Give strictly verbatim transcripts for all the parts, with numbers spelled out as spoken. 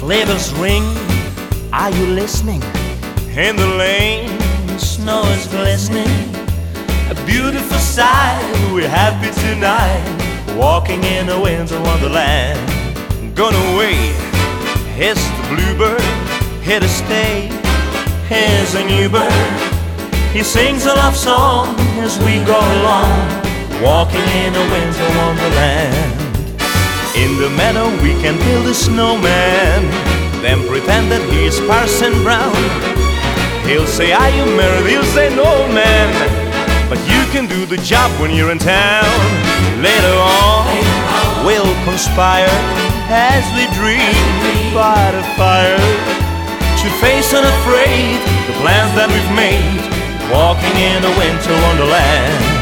Sleigh bells ring, are you listening? In the lane, snow is glistening. A beautiful sight, we're happy tonight, walking in a winter wonderland. Gone away, here's the bluebird, here to stay. Here's a new bird, he sings a love song as we go along, walking in a winter wonderland. In the meadow we can build a snowman, then pretend that he is Parson Brown. He'll say, are you married? He'll say, no, man, but you can do the job when you're in town. Later on, we'll conspire as we dream by the fire, to face unafraid the plans that we've made, walking in a winter wonderland.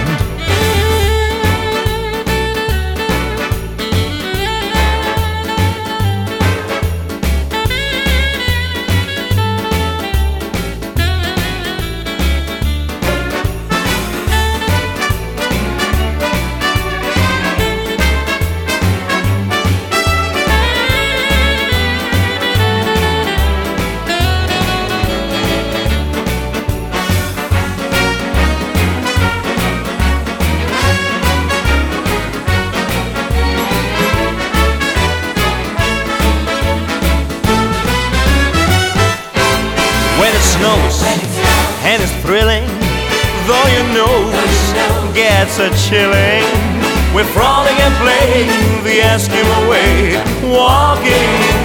When it snows and it's thrilling, though your nose gets a chilling, we're frolic and playing the Eskimo way, walking